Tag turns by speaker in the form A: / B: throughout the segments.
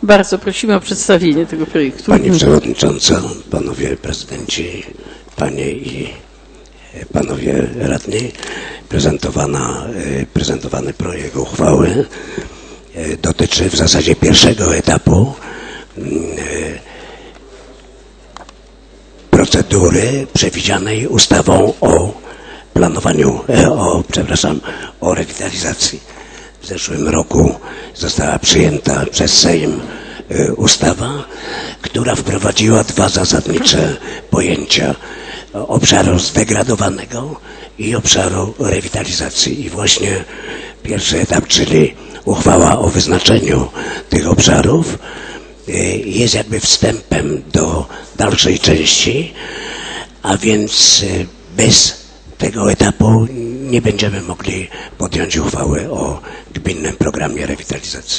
A: Bardzo prosimy o przedstawienie tego projektu.
B: Pani Przewodnicząca, Panowie Prezydenci, Panie i Panowie Radni, prezentowany projekt uchwały dotyczy w zasadzie pierwszego etapu procedury przewidzianej ustawą o planowaniu, o rewitalizacji. W zeszłym roku została przyjęta przez Sejm ustawa, która wprowadziła dwa zasadnicze pojęcia: obszaru zdegradowanego i obszaru rewitalizacji. I właśnie pierwszy etap, czyli uchwała o wyznaczeniu tych obszarów, jest jakby wstępem do dalszej części, a więc bez tego etapu nie będziemy mogli podjąć uchwały o gminnym programie rewitalizacji.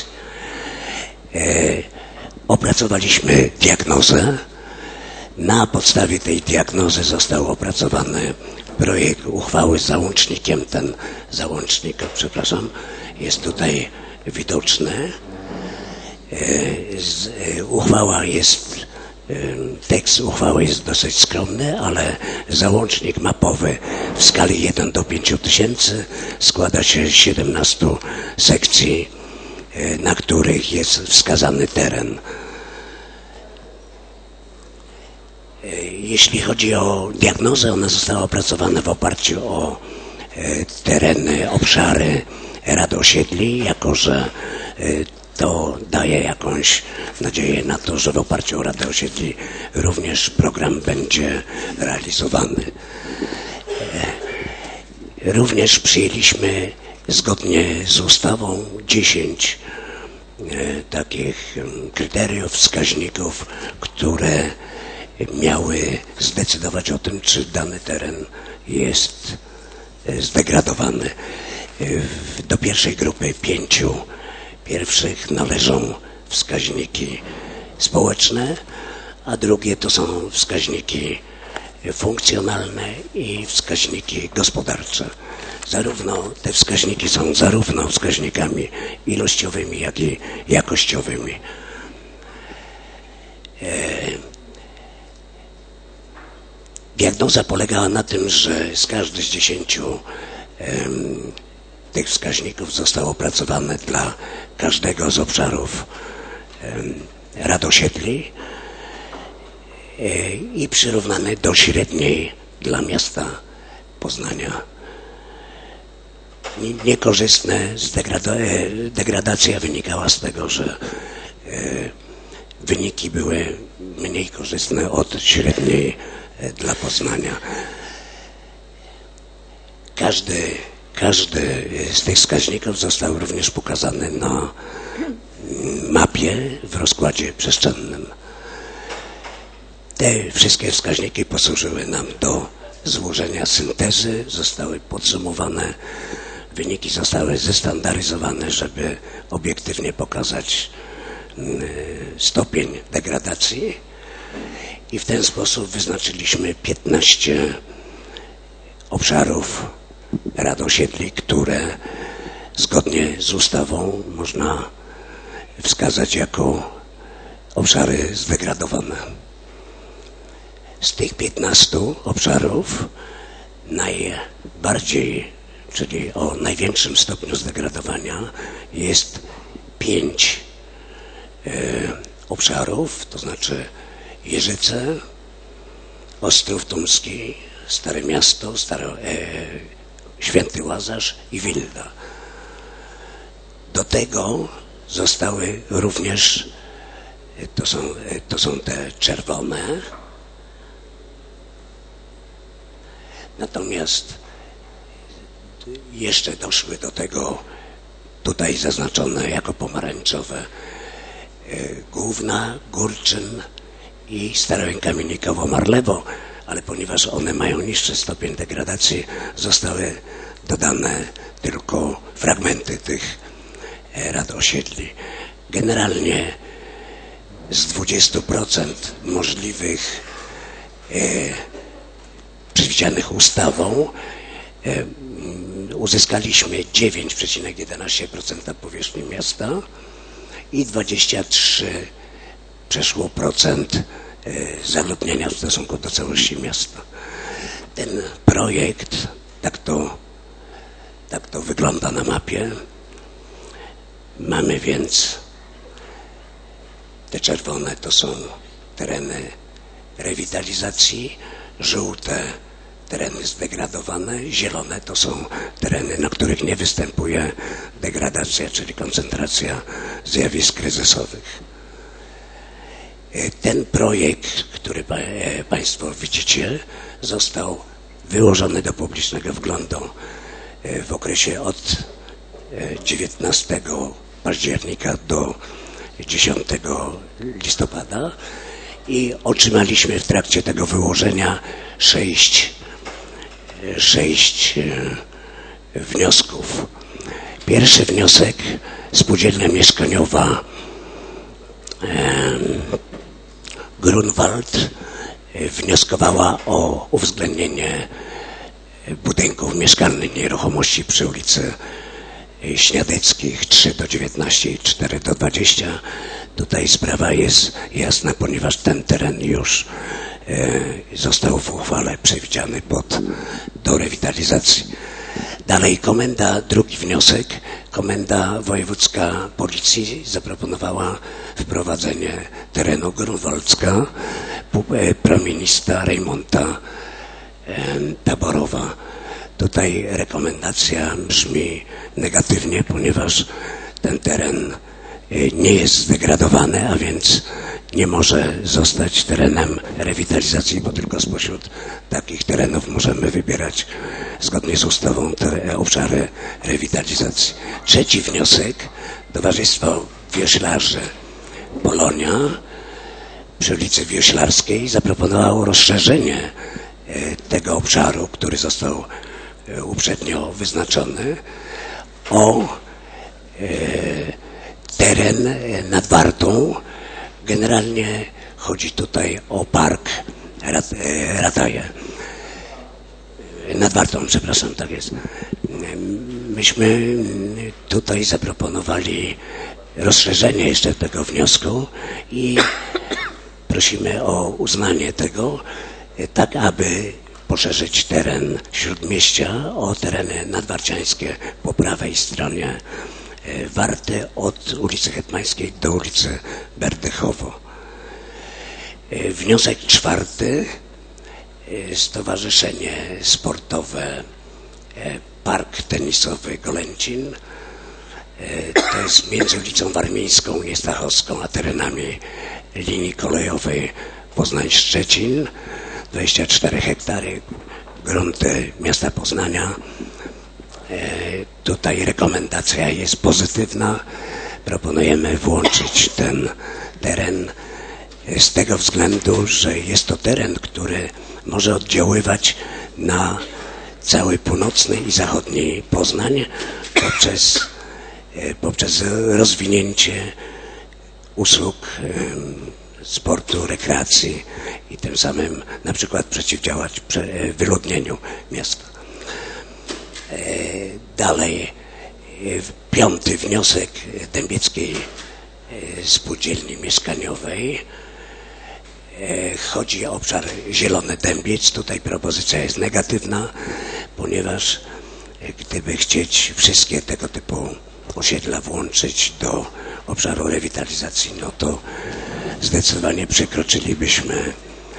B: Opracowaliśmy diagnozę. Na podstawie tej diagnozy został opracowany projekt uchwały z załącznikiem. Ten załącznik, jest tutaj widoczny. Tekst uchwały jest dosyć skromny, ale załącznik mapowy w skali 1 do 5000 składa się z 17 sekcji, na których jest wskazany teren. Jeśli chodzi o diagnozę, ona została opracowana w oparciu o tereny, obszary rad osiedli, jako że to daje jakąś nadzieję na to, że w oparciu o Radę Osiedli również program będzie realizowany. Również przyjęliśmy zgodnie z ustawą 10 takich kryteriów, wskaźników, które miały zdecydować o tym, czy dany teren jest zdegradowany. Do pierwszej grupy 5 pierwszych należą wskaźniki społeczne, a drugie to są wskaźniki funkcjonalne i wskaźniki gospodarcze. Te wskaźniki są zarówno wskaźnikami ilościowymi, jak i jakościowymi. Diagnoza polegała na tym, że z każdy z 10 tych wskaźników został opracowany dla każdego z obszarów rad osiedli i przyrównany do średniej dla miasta Poznania. Niekorzystne degradacja wynikała z tego, że wyniki były mniej korzystne od średniej dla Poznania. Każdy z tych wskaźników został również pokazany na mapie w rozkładzie przestrzennym. Te wszystkie wskaźniki posłużyły nam do złożenia syntezy, zostały podsumowane, wyniki zostały zestandaryzowane, żeby obiektywnie pokazać stopień degradacji i w ten sposób wyznaczyliśmy 15 obszarów rad osiedli, które zgodnie z ustawą można wskazać jako obszary zdegradowane. Z tych 15 obszarów najbardziej, czyli o największym stopniu zdegradowania, jest 5 obszarów, to znaczy Jeżyce, Ostrów Tumski, Stare Miasto, Święty Łazarz i Wilda. Do tego zostały również, to są te czerwone, natomiast jeszcze doszły do tego tutaj zaznaczone jako pomarańczowe Główna, Górczyn i Starowiękamiennikowo-Marlewo, ale ponieważ one mają niższy stopień degradacji, zostały dodane tylko fragmenty tych rad osiedli. Generalnie z 20% możliwych przewidzianych ustawą uzyskaliśmy 9,11% powierzchni miasta i 23 przeszło procent zaludnienia w stosunku do całości miasta. Ten projekt, tak to wygląda na mapie. Mamy więc te czerwone to są tereny rewitalizacji, żółte tereny zdegradowane, zielone to są tereny, na których nie występuje degradacja, czyli koncentracja zjawisk kryzysowych. Ten projekt, który Państwo widzicie, został wyłożony do publicznego wglądu w okresie od 19 października do 10 listopada i otrzymaliśmy w trakcie tego wyłożenia 6 wniosków. Pierwszy wniosek, spółdzielnia mieszkaniowa Grunwald wnioskowała o uwzględnienie budynków mieszkalnych, nieruchomości przy ulicy Śniadeckich 3 do 19 i 4 do 20. Tutaj sprawa jest jasna, ponieważ ten teren już został w uchwale przewidziany do rewitalizacji. Dalej drugi wniosek, Komenda Wojewódzka Policji zaproponowała wprowadzenie terenu Grunwaldzka, promienista Rejmonta Taborowa. Tutaj rekomendacja brzmi negatywnie, ponieważ ten teren nie jest zdegradowany, a więc nie może zostać terenem rewitalizacji, bo tylko spośród takich terenów możemy wybierać zgodnie z ustawą te obszary rewitalizacji. Trzeci wniosek, Towarzystwo Wioślarzy Polonia przy ulicy Wioślarskiej zaproponowało rozszerzenie tego obszaru, który został uprzednio wyznaczony, o teren nad Wartą. Generalnie chodzi tutaj o park Rataje. Nad Wartą, przepraszam, tak jest. Myśmy tutaj zaproponowali rozszerzenie jeszcze tego wniosku i prosimy o uznanie tego, tak aby poszerzyć teren Śródmieścia o tereny nadwarciańskie po prawej stronie Warty od ulicy Hetmańskiej do ulicy Berdychowo. Wniosek czwarty, Stowarzyszenie Sportowe Park Tenisowy Golęcin. To jest między ulicą Warmińską i Stachowską a terenami linii kolejowej Poznań-Szczecin. 24 hektary, grunty miasta Poznania. Tutaj rekomendacja jest pozytywna. Proponujemy włączyć ten teren z tego względu, że jest to teren, który może oddziaływać na cały północny i zachodni Poznań poprzez rozwinięcie usług sportu, rekreacji i tym samym na przykład przeciwdziałać wyludnieniu miasta. Dalej, piąty wniosek Dębieckiej Spółdzielni Mieszkaniowej. Chodzi o obszar Zielony Dębiec. Tutaj propozycja jest negatywna, ponieważ gdyby chcieć wszystkie tego typu osiedla włączyć do obszaru rewitalizacji, no to zdecydowanie przekroczylibyśmy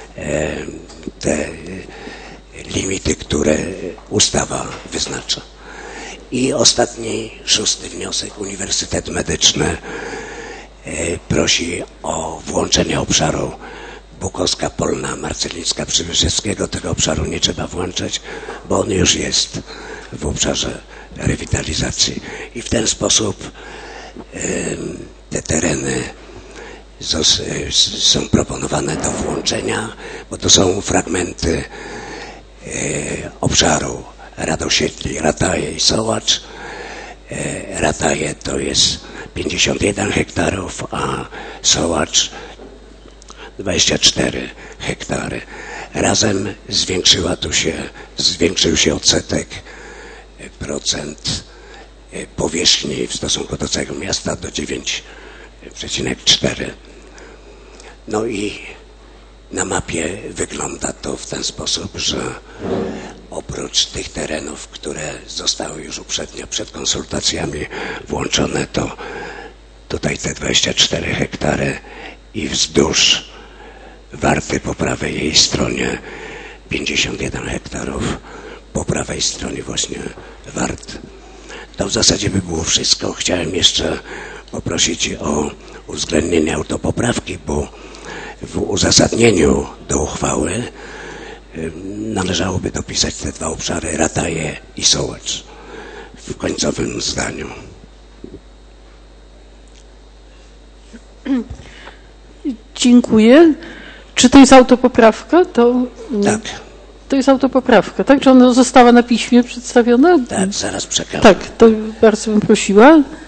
B: te limity, które ustawa wyznacza. I ostatni, szósty wniosek, Uniwersytet Medyczny prosi o włączenie obszaru Bukowska, Polna, Marcelińska, Przybyszewskiego. Tego obszaru nie trzeba włączać, bo on już jest w obszarze rewitalizacji. I w ten sposób te tereny są proponowane do włączenia, bo to są fragmenty obszaru Radosiedli, Rataje i Sołacz. Rataje to jest 51 hektarów, a Sołacz 24 hektary. Razem zwiększył się odsetek procent powierzchni w stosunku do całego miasta do 9%. 4. No i na mapie wygląda to w ten sposób, że oprócz tych terenów, które zostały już uprzednio przed konsultacjami włączone, to tutaj te 24 hektary i wzdłuż Warty po prawej jej stronie 51 hektarów, po prawej stronie właśnie Wart. To w zasadzie by było wszystko. Chciałem jeszcze poprosić o uwzględnienie autopoprawki, bo w uzasadnieniu do uchwały należałoby dopisać te dwa obszary, Rataje i Sołecz w końcowym zdaniu.
A: Dziękuję. Czy to jest autopoprawka?
B: Tak.
A: To jest autopoprawka, tak? Czy ona została na piśmie przedstawiona?
B: Tak, zaraz przekażę.
A: Tak, to bardzo bym prosiła.